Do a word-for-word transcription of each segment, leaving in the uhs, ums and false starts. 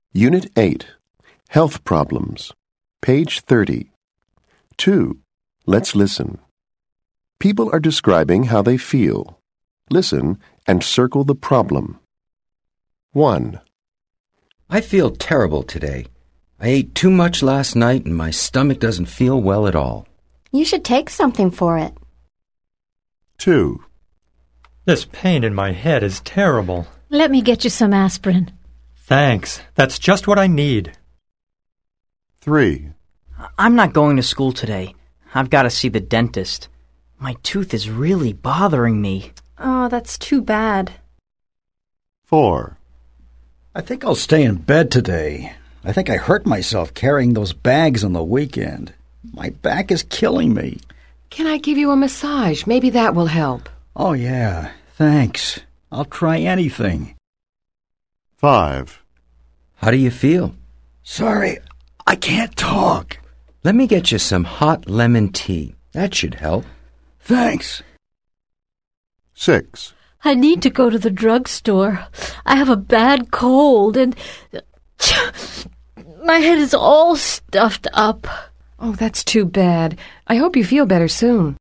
Unit eight, Health Problems, page thirty. two. Let's listen. People are describing how they feel. Listen and circle the problem. one. I feel terrible today. I ate too much last night and my stomach doesn't feel well at all. You should take something for it. two. This pain in my head is terrible. Let me get you some aspirin. Thanks. That's just what I need. three. I'm not going to school today. I've got to see the dentist. My tooth is really bothering me. Oh, that's too bad. four. I think I'll stay in bed today. I think I hurt myself carrying those bags on the weekend. My back is killing me. Can I give you a massage? Maybe that will help. Oh, yeah. Thanks. I'll try anything. five. How do you feel? Sorry, I can't talk. Let me get you some hot lemon tea. That should help. Thanks. six. I need to go to the drugstore. I have a bad cold and my head is all stuffed up. Oh, that's too bad. I hope you feel better soon.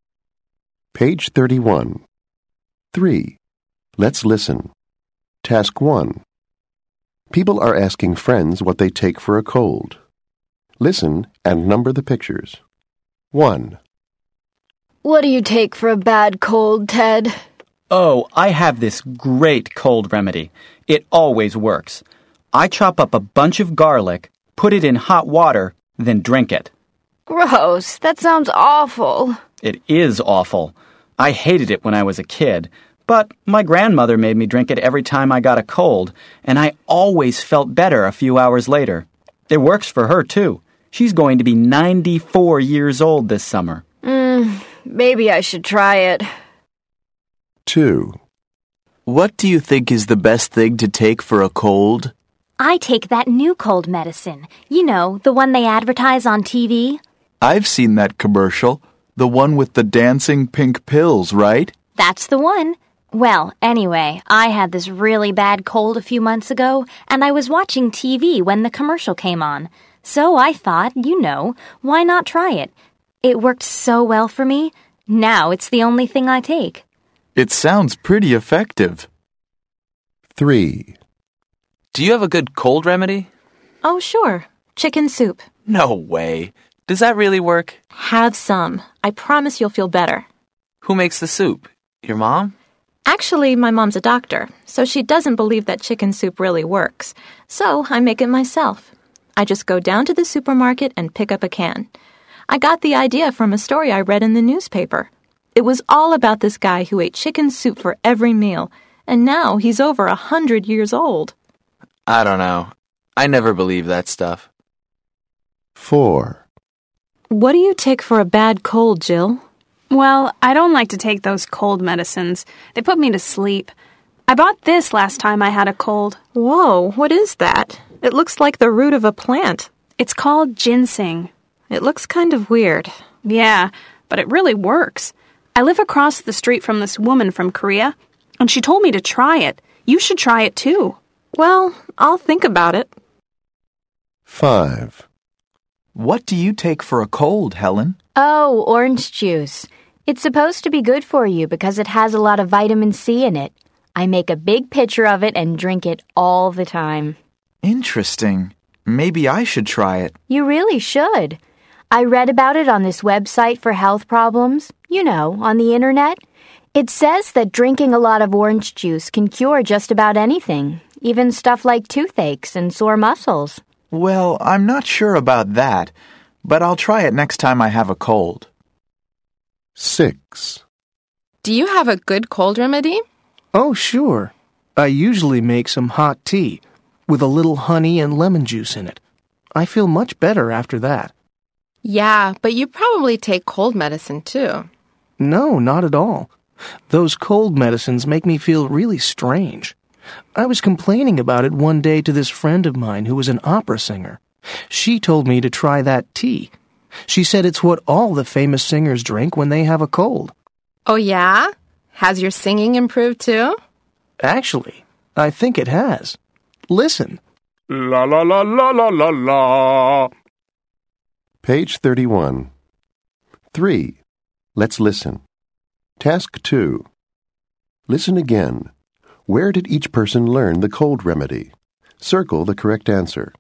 Page thirty-one. three. Let's listen. Task one. People are asking friends what they take for a cold. Listen and number the pictures. one. What do you take for a bad cold, Ted? Oh, I have this great cold remedy. It always works. I chop up a bunch of garlic, put it in hot water, then drink it. Gross. That sounds awful. It is awful. I hated it when I was a kid, but my grandmother made me drink it every time I got a cold, and I always felt better a few hours later. It works for her, too. She's going to be ninety-four years old this summer. Mm, maybe I should try it. two. What do you think is the best thing to take for a cold? I take that new cold medicine. You know, the one they advertise on T V. I've seen that commercial. The one with the dancing pink pills, right? That's the one. Well, anyway, I had this really bad cold a few months ago, and I was watching T V when the commercial came on. So I thought, you know, why not try it? It worked so well for me. Now it's the only thing I take. It sounds pretty effective. three. Do you have a good cold remedy? Oh, sure. Chicken soup. No way. Does that really work? Have some. I promise you'll feel better. Who makes the soup? Your mom? Actually, my mom's a doctor, so she doesn't believe that chicken soup really works. So I make it myself. I just go down to the supermarket and pick up a can. I got the idea from a story I read in the newspaper. It was all about this guy who ate chicken soup for every meal, and now he's over a hundred years old. I don't know. I never believe that stuff. four. What do you take for a bad cold, Jill? Well, I don't like to take those cold medicines. They put me to sleep. I bought this last time I had a cold. Whoa, what is that? It looks like the root of a plant. It's called ginseng. It looks kind of weird. Yeah, but it really works. I live across the street from this woman from Korea, and she told me to try it. You should try it too. Well, I'll think about it. five. What do you take for a cold, Helen? Oh, orange juice. It's supposed to be good for you because it has a lot of vitamin C in it. I make a big pitcher of it and drink it all the time. Interesting. Maybe I should try it. You really should. I read about it on this website for health problems, you know, on the internet. It says that drinking a lot of orange juice can cure just about anything, even stuff like toothaches and sore muscles. Well, I'm not sure about that, but I'll try it next time I have a cold. six. Do you have a good cold remedy? Oh, sure. I usually make some hot tea with a little honey and lemon juice in it. I feel much better after that. Yeah, but you probably take cold medicine too. No, not at all. Those cold medicines make me feel really strange. I was complaining about it one day to this friend of mine who was an opera singer. She told me to try that tea. She said it's what all the famous singers drink when they have a cold. Oh, yeah? Has your singing improved too? Actually, I think it has. Listen. La la la la la la la. Page thirty-one. three. Let's listen. Task two. Listen again. Where did each person learn the cold remedy? Circle the correct answer.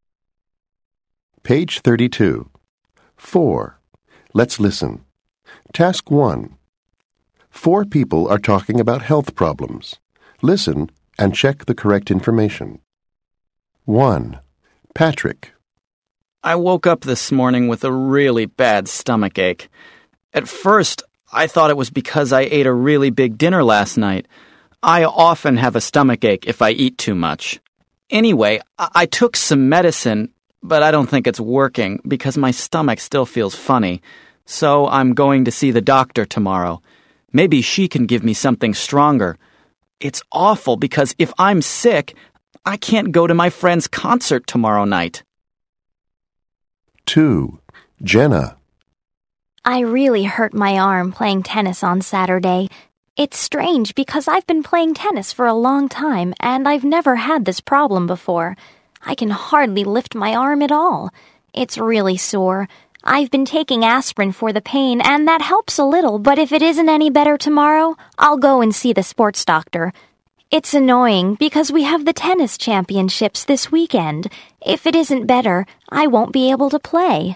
Page thirty-two. four. Let's listen. Task one. Four people are talking about health problems. Listen and check the correct information. one. Patrick. I woke up this morning with a really bad stomach ache. At first, I thought it was because I ate a really big dinner last night. I often have a stomach ache if I eat too much. Anyway, I, I took some medicine, but I don't think it's working because my stomach still feels funny. So I'm going to see the doctor tomorrow. Maybe she can give me something stronger. It's awful because if I'm sick, I can't go to my friend's concert tomorrow night. two. Jenna. I really hurt my arm playing tennis on Saturday. It's strange because I've been playing tennis for a long time and I've never had this problem before. I can hardly lift my arm at all. It's really sore. I've been taking aspirin for the pain and that helps a little, but if it isn't any better tomorrow, I'll go and see the sports doctor. It's annoying because we have the tennis championships this weekend. If it isn't better, I won't be able to play.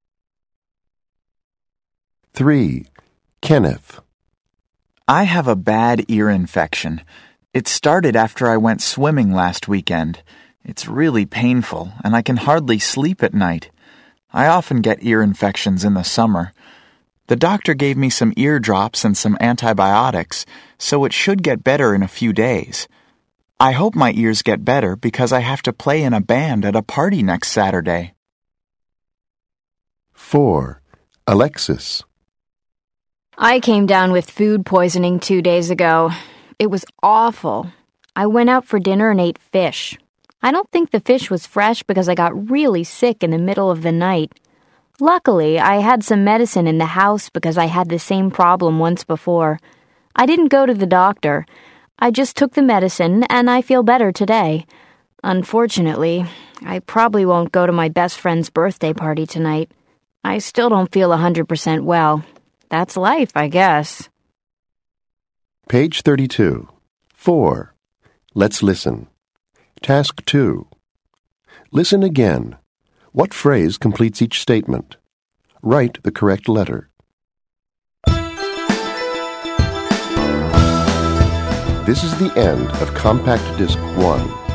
three. Kenneth. I have a bad ear infection. It started after I went swimming last weekend. It's really painful, and I can hardly sleep at night. I often get ear infections in the summer. The doctor gave me some ear drops and some antibiotics, so it should get better in a few days. I hope my ears get better because I have to play in a band at a party next Saturday. four. Alexis. I came down with food poisoning two days ago. It was awful. I went out for dinner and ate fish. I don't think the fish was fresh because I got really sick in the middle of the night. Luckily, I had some medicine in the house because I had the same problem once before. I didn't go to the doctor. I just took the medicine and I feel better today. Unfortunately, I probably won't go to my best friend's birthday party tonight. I still don't feel one hundred percent well. That's life, I guess. Page thirty-two. four. Let's listen. Task two. Listen again. What phrase completes each statement? Write the correct letter. This is the end of Compact Disc one.